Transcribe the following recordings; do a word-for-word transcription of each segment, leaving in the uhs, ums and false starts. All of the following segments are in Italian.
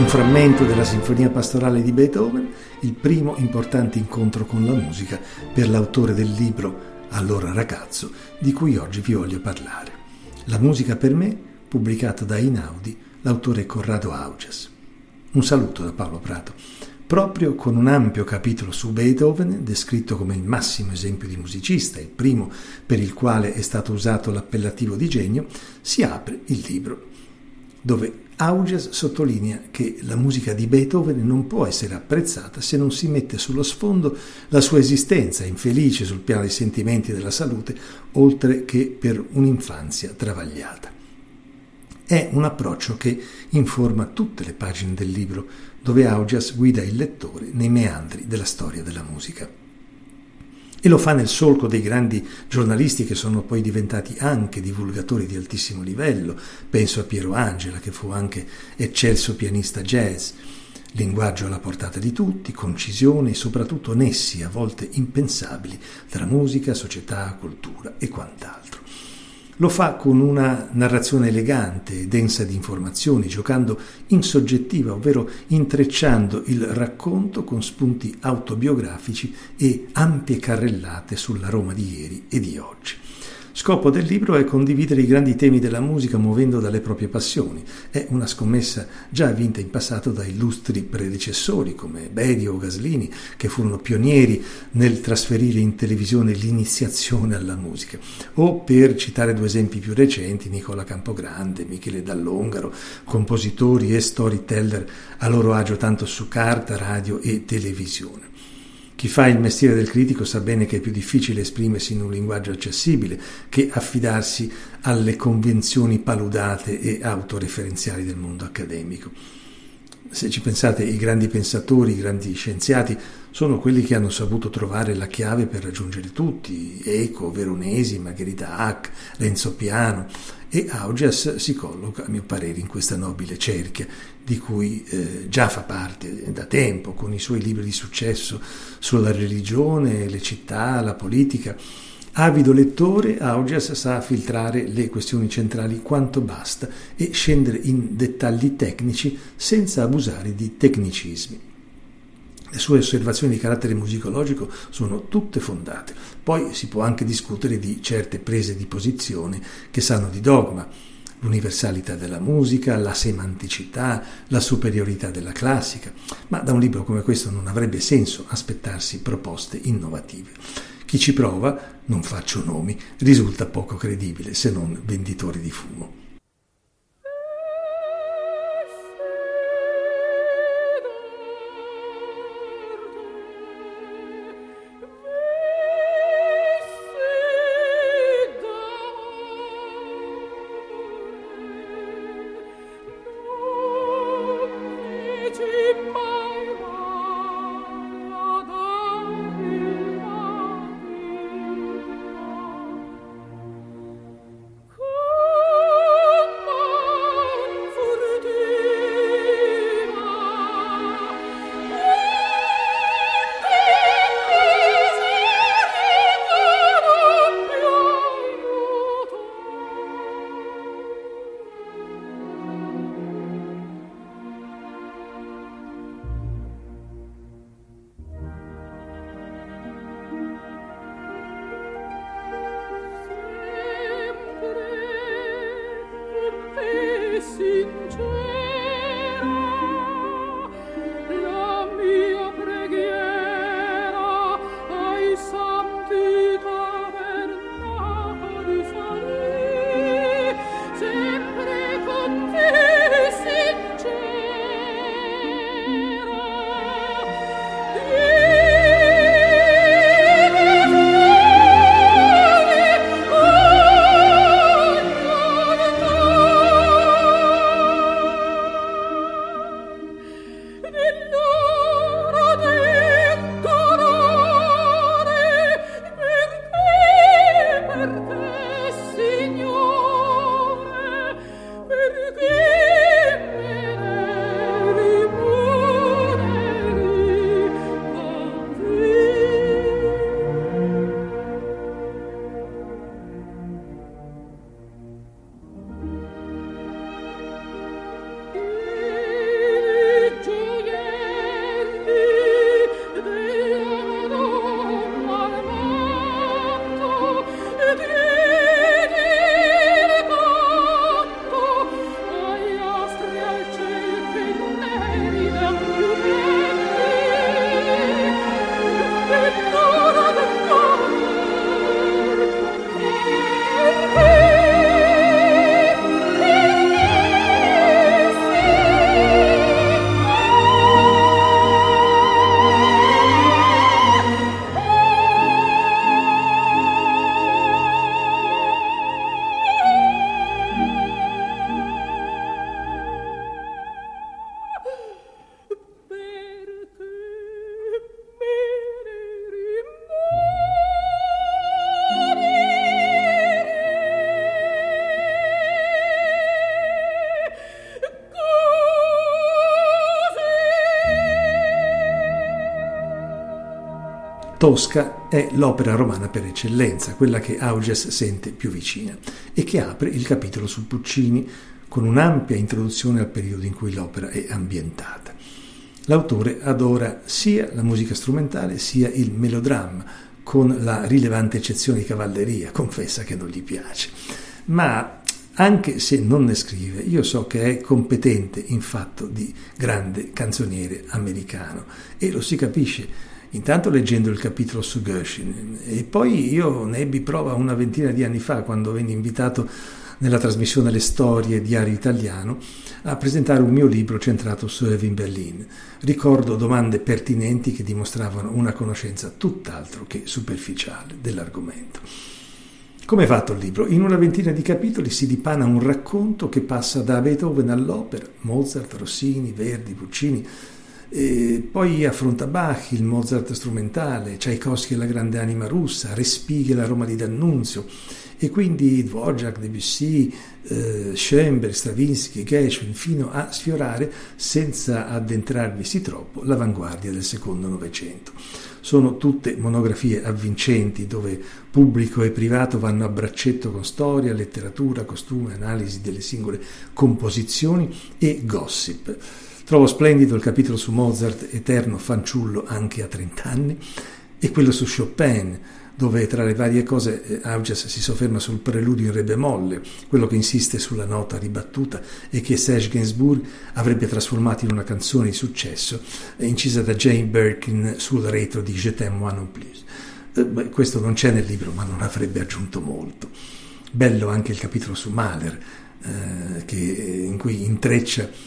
Un frammento della Sinfonia pastorale di Beethoven, il primo importante incontro con la musica per l'autore del libro Allora ragazzo, di cui oggi vi voglio parlare. La musica per me, pubblicato da Einaudi, l'autore Corrado Augias. Un saluto da Paolo Prato. Proprio con un ampio capitolo su Beethoven, descritto come il massimo esempio di musicista, il primo per il quale è stato usato l'appellativo di genio, si apre il libro, dove Augias sottolinea che la musica di Beethoven non può essere apprezzata se non si mette sullo sfondo la sua esistenza infelice sul piano dei sentimenti e della salute, oltre che per un'infanzia travagliata. È un approccio che informa tutte le pagine del libro, dove Augias guida il lettore nei meandri della storia della musica. E lo fa nel solco dei grandi giornalisti che sono poi diventati anche divulgatori di altissimo livello. Penso a Piero Angela, che fu anche eccelso pianista jazz. Linguaggio alla portata di tutti, concisione e soprattutto nessi a volte impensabili tra musica, società, cultura e quant'altro. Lo fa con una narrazione elegante e densa di informazioni, giocando in soggettiva, ovvero intrecciando il racconto con spunti autobiografici e ampie carrellate sulla Roma di ieri e di oggi. Scopo del libro è condividere i grandi temi della musica muovendo dalle proprie passioni. È una scommessa già vinta in passato da illustri predecessori come Berio o Gaslini, che furono pionieri nel trasferire in televisione l'iniziazione alla musica. O, per citare due esempi più recenti, Nicola Campogrande, Michele Dall'Ongaro, compositori e storyteller a loro agio tanto su carta, radio e televisione. Chi fa il mestiere del critico sa bene che è più difficile esprimersi in un linguaggio accessibile che affidarsi alle convenzioni paludate e autoreferenziali del mondo accademico. Se ci pensate, i grandi pensatori, i grandi scienziati sono quelli che hanno saputo trovare la chiave per raggiungere tutti: Eco, Veronesi, Margherita Hack, Renzo Piano. E Augias si colloca, a mio parere, in questa nobile cerchia di cui eh, già fa parte da tempo, con i suoi libri di successo sulla religione, le città, la politica. Avido lettore, Augias sa filtrare le questioni centrali quanto basta e scendere in dettagli tecnici senza abusare di tecnicismi. Le sue osservazioni di carattere musicologico sono tutte fondate. Poi si può anche discutere di certe prese di posizione che sanno di dogma: l'universalità della musica, la semanticità, la superiorità della classica. Ma da un libro come questo non avrebbe senso aspettarsi proposte innovative. Chi ci prova, non faccio nomi, risulta poco credibile, se non venditore di fumo. Tosca è l'opera romana per eccellenza, quella che Augias sente più vicina e che apre il capitolo su Puccini con un'ampia introduzione al periodo in cui l'opera è ambientata. L'autore adora sia la musica strumentale sia il melodramma, con la rilevante eccezione di cavalleria, confessa che non gli piace. Ma anche se non ne scrive, io so che è competente in fatto di grande canzoniere americano e lo si capisce intanto leggendo il capitolo su Gershwin, e poi io ne ebbi prova una ventina di anni fa quando venni invitato nella trasmissione Le Storie Diario Italiano a presentare un mio libro centrato su Irving Berlin. Ricordo domande pertinenti che dimostravano una conoscenza tutt'altro che superficiale dell'argomento. Come è fatto il libro? In una ventina di capitoli si dipana un racconto che passa da Beethoven all'opera, Mozart, Rossini, Verdi, Puccini, e poi affronta Bach, il Mozart strumentale, Tchaikovsky e la grande anima russa, Respighi e la Roma di D'Annunzio, e quindi Dvorak, Debussy, eh, Schoenberg, Stravinsky, Gershwin, fino a sfiorare, senza addentrarvisi troppo, l'avanguardia del secondo Novecento. Sono tutte monografie avvincenti dove pubblico e privato vanno a braccetto con storia, letteratura, costume, analisi delle singole composizioni e gossip. Trovo splendido il capitolo su Mozart, eterno fanciullo anche a trent'anni, e quello su Chopin, dove tra le varie cose Augias si sofferma sul preludio in re bemolle, quello che insiste sulla nota ribattuta e che Serge Gainsbourg avrebbe trasformato in una canzone di successo incisa da Jane Birkin sul retro di Je t'aime moi non plus. Eh, beh, questo non c'è nel libro, ma non avrebbe aggiunto molto. Bello anche il capitolo su Mahler, eh, che, in cui intreccia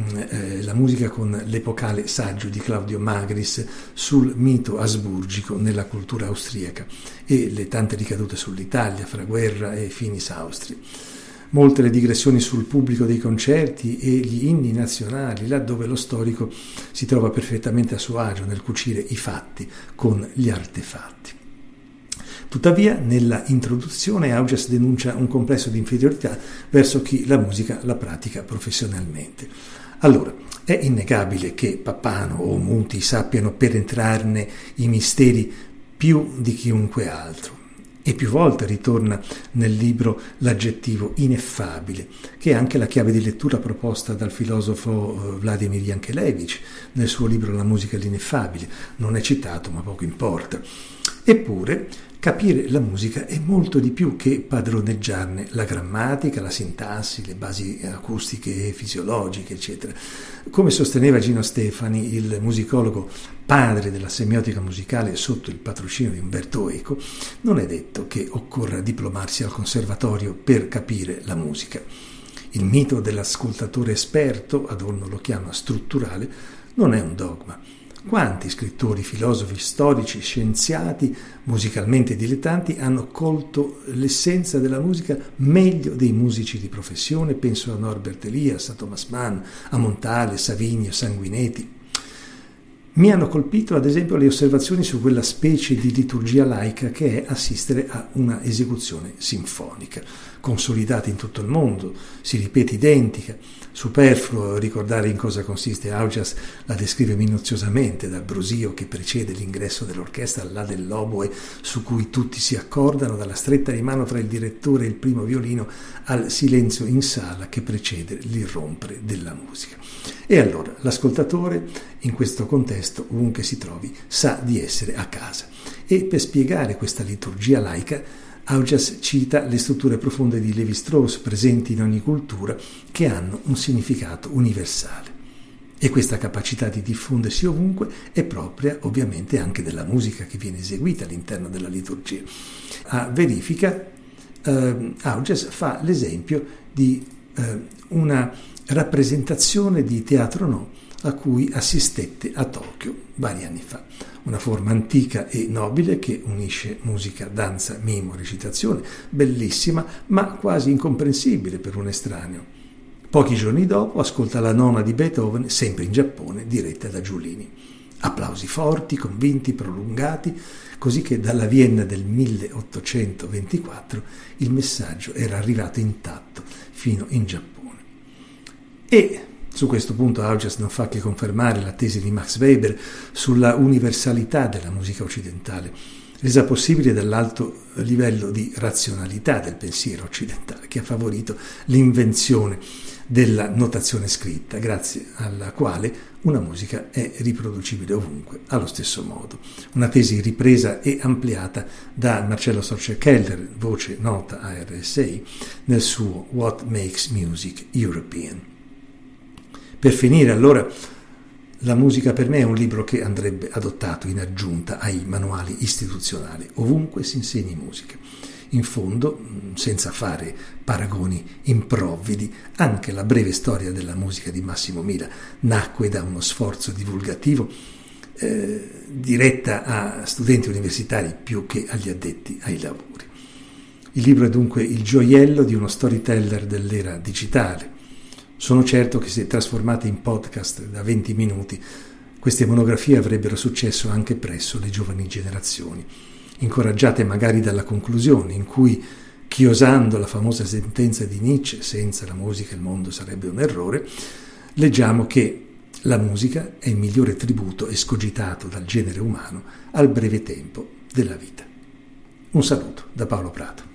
la musica con l'epocale saggio di Claudio Magris sul mito asburgico nella cultura austriaca e le tante ricadute sull'Italia fra guerra e finis Austri. Molte le digressioni sul pubblico dei concerti e gli inni nazionali, laddove lo storico si trova perfettamente a suo agio nel cucire i fatti con gli artefatti. Tuttavia, nella introduzione Augias denuncia un complesso di inferiorità verso chi la musica la pratica professionalmente. Allora, è innegabile che Pappano o Muti sappiano penetrarne i misteri più di chiunque altro. E più volte ritorna nel libro l'aggettivo ineffabile, che è anche la chiave di lettura proposta dal filosofo Vladimir Yankelevich nel suo libro La musica e l'ineffabile. Non è citato, ma poco importa. Eppure, capire la musica è molto di più che padroneggiarne la grammatica, la sintassi, le basi acustiche e fisiologiche, eccetera. Come sosteneva Gino Stefani, il musicologo padre della semiotica musicale sotto il patrocinio di Umberto Eco, non è detto che occorra diplomarsi al conservatorio per capire la musica. Il mito dell'ascoltatore esperto, Adorno lo chiama strutturale, non è un dogma. Quanti scrittori, filosofi, storici, scienziati, musicalmente dilettanti hanno colto l'essenza della musica meglio dei musici di professione? Penso a Norbert Elias, a Thomas Mann, a Montale, Savigny, Sanguinetti. Mi hanno colpito ad esempio le osservazioni su quella specie di liturgia laica che è assistere a una esecuzione sinfonica, consolidata in tutto il mondo, si ripete identica. Superfluo ricordare in cosa consiste. Augias la descrive minuziosamente, dal brusio che precede l'ingresso dell'orchestra al là dell'oboe su cui tutti si accordano, dalla stretta di mano tra il direttore e il primo violino al silenzio in sala che precede l'irrompere della musica. E allora l'ascoltatore in questo contesto, ovunque si trovi, sa di essere a casa. E per spiegare questa liturgia laica Augias cita le strutture profonde di Lévi-Strauss presenti in ogni cultura che hanno un significato universale. E questa capacità di diffondersi ovunque è propria ovviamente anche della musica che viene eseguita all'interno della liturgia. A verifica, eh, Augias fa l'esempio di eh, una rappresentazione di teatro no a cui assistette a Tokyo vari anni fa. Una forma antica e nobile che unisce musica, danza, mimo, recitazione, bellissima ma quasi incomprensibile per un estraneo. Pochi giorni dopo ascolta la nona di Beethoven, sempre in Giappone, diretta da Giulini. Applausi forti, convinti, prolungati, così che dalla Vienna del milleottocentoventiquattro il messaggio era arrivato intatto fino in Giappone. E Su questo punto Augias non fa che confermare la tesi di Max Weber sulla universalità della musica occidentale, resa possibile dall'alto livello di razionalità del pensiero occidentale, che ha favorito l'invenzione della notazione scritta, grazie alla quale una musica è riproducibile ovunque, allo stesso modo. Una tesi ripresa e ampliata da Marcello Sorcher-Keller, voce nota a R S I, nel suo What Makes Music European. Per finire, allora, la musica per me è un libro che andrebbe adottato in aggiunta ai manuali istituzionali, ovunque si insegni musica. In fondo, senza fare paragoni improvvidi, anche la breve storia della musica di Massimo Mila nacque da uno sforzo divulgativo eh, diretta a studenti universitari più che agli addetti ai lavori. Il libro è dunque il gioiello di uno storyteller dell'era digitale. Sono certo che se trasformate in podcast da venti minuti, queste monografie avrebbero successo anche presso le giovani generazioni, incoraggiate magari dalla conclusione, in cui, chiosando la famosa sentenza di Nietzsche, senza la musica il mondo sarebbe un errore, leggiamo che la musica è il migliore tributo escogitato dal genere umano al breve tempo della vita. Un saluto da Paolo Prato.